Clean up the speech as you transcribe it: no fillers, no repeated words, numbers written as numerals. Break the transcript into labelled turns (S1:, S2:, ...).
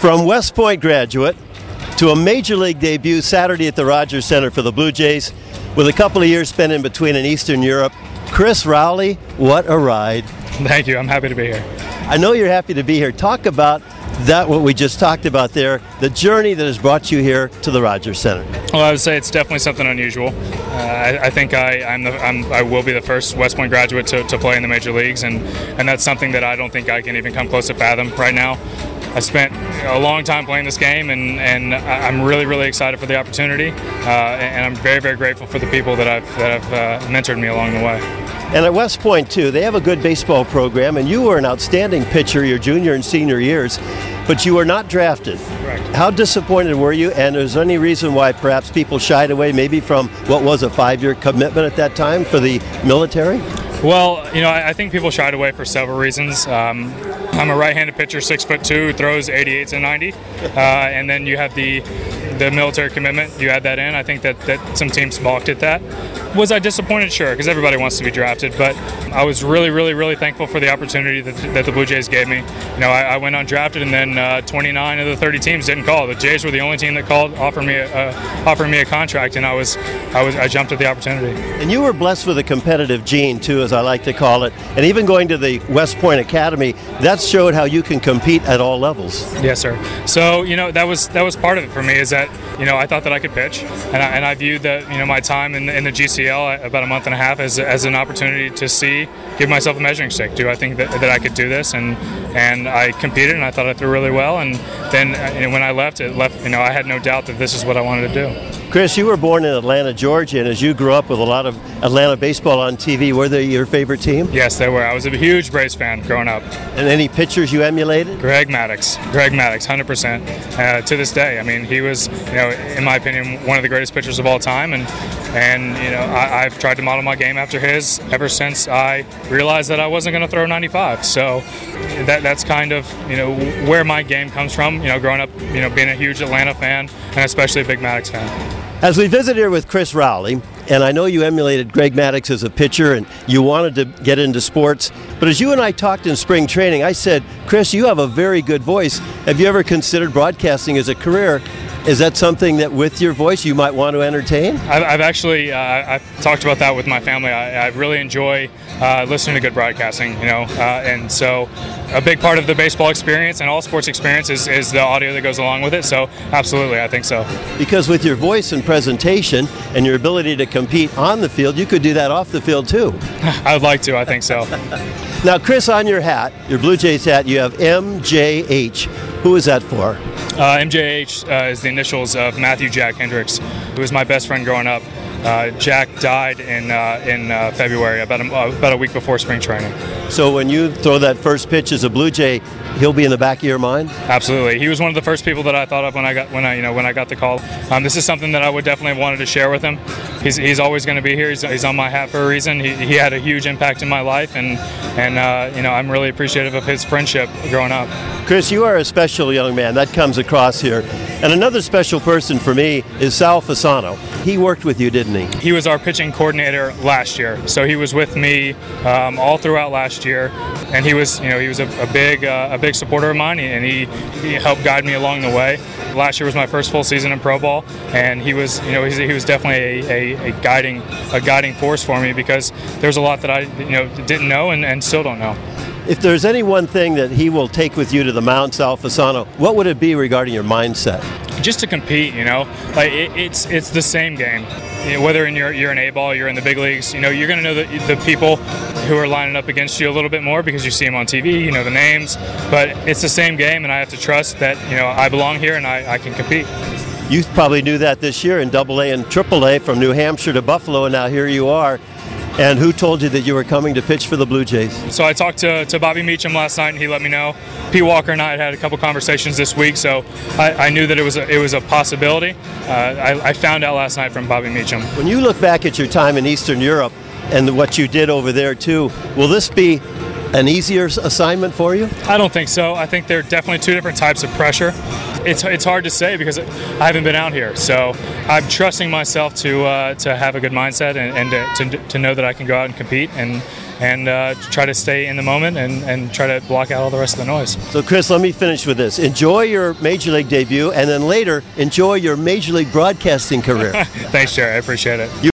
S1: From West Point graduate to a Major League debut Saturday at the Rogers Center for the Blue Jays, with a couple of years spent in between in Eastern Europe, Chris Rowley, what a ride.
S2: Thank you. I'm happy to be here.
S1: I know you're happy to be here. Talk about that, what we just talked about there, the journey that has brought you here to the Rogers Center.
S2: Well, I would say it's definitely something unusual. I think I will be the first West Point graduate to play in the major leagues, and that's something that I don't think I can even come close to fathom right now. I spent a long time playing this game, and I'm really, really excited for the opportunity, and I'm very, very grateful for the people that have mentored me along the way.
S1: And at West Point, too, they have a good baseball program, and you were an outstanding pitcher your junior and senior years, but you were not drafted.
S2: Correct.
S1: How disappointed were you, and is there any reason why perhaps people shied away maybe from what was a 5-year commitment at that time for the military?
S2: Well, I think people shied away for several reasons. I'm a right-handed pitcher, 6'2", throws 88s and 90, and then you have the military commitment. You add that in. I think that some teams balked at that. Was I disappointed? Sure, because everybody wants to be drafted, but I was really, really, really thankful for the opportunity that the Blue Jays gave me. I went undrafted, and then 29 of the 30 teams didn't call. The Jays were the only team that called, offering me a contract, and I jumped at the opportunity.
S1: And you were blessed with a competitive gene too, as I like to call it. And even going to the West Point Academy, that showed how you can compete at all levels.
S2: Yes, sir. So that was part of it for me. Is that I thought that I could pitch, and I viewed that my time in the GCL about a month and a half as an opportunity to give myself a measuring stick. Do I think that I could do this? And I competed, and I thought I threw really well. And then when I left, I had no doubt that this is what I wanted to do.
S1: Chris, you were born in Atlanta, Georgia, and as you grew up with a lot of Atlanta baseball on TV, were they your favorite team?
S2: Yes, they were. I was a huge Braves fan growing up.
S1: And any pitchers you emulated?
S2: Greg Maddux, 100%. To this day, he was, in my opinion, one of the greatest pitchers of all time, and I've tried to model my game after his ever since I realized that I wasn't going to throw 95. So that's kind of where my game comes from. Growing up, being a huge Atlanta fan, and especially a big Maddux fan.
S1: As we visit here with Chris Rowley, and I know you emulated Greg Maddux as a pitcher and you wanted to get into sports, but as you and I talked in spring training, I said, Chris, you have a very good voice. Have you ever considered broadcasting as a career? Is that something that with your voice you might want to entertain?
S2: I've actually I've talked about that with my family. I really enjoy listening to good broadcasting, and so a big part of the baseball experience and all sports experience is the audio that goes along with it. So absolutely, I think so.
S1: Because with your voice and presentation and your ability to compete on the field, you could do that off the field too.
S2: I would like to. I think so.
S1: Now, Chris, on your hat, your Blue Jays hat, you have MJH. Who is that for?
S2: MJH is the initials of Matthew Jack Hendricks, who was my best friend growing up. Jack died in February, about a week before spring training.
S1: So when you throw that first pitch as a Blue Jay, he'll be in the back of your mind?
S2: Absolutely. He was one of the first people that I thought of when I got the call. This is something that I would definitely have wanted to share with him. He's always going to be here. He's on my hat for a reason. He had a huge impact in my life, and I'm really appreciative of his friendship growing up.
S1: Chris, you are a special young man. That comes across here. And another special person for me is Sal Fasano. He worked with you, didn't he?
S2: He was our pitching coordinator last year, so he was with me all throughout last year, and he was a big supporter of mine, and he helped guide me along the way. Last year was my first full season in pro ball, and he was definitely a guiding force for me, because there's a lot that I didn't know and still don't know.
S1: If there's any one thing that he will take with you to the mound, Sal Fasano, what would it be regarding your mindset?
S2: Just to compete, it's the same game. Whether you're in A-ball, you're in the big leagues, you're going to know the people who are lining up against you a little bit more because you see them on TV, you know the names, but it's the same game, and I have to trust that I belong here and I can compete.
S1: You probably knew that this year in AA and AAA, from New Hampshire to Buffalo, and now here you are. And who told you that you were coming to pitch for the Blue Jays?
S2: So I talked to Bobby Meacham last night, and he let me know. Pete Walker and I had a couple conversations this week, so I knew that it was a possibility. I found out last night from Bobby Meacham.
S1: When you look back at your time in Eastern Europe and what you did over there too, will this be an easier assignment for you?
S2: I don't think so. I think there are definitely two different types of pressure. It's hard to say because I haven't been out here. So I'm trusting myself to have a good mindset and to know that I can go out and compete. And and try to stay in the moment and try to block out all the rest of the noise.
S1: So, Chris, let me finish with this. Enjoy your Major League debut, and then later, enjoy your Major League broadcasting career.
S2: Thanks, Jerry. I appreciate it.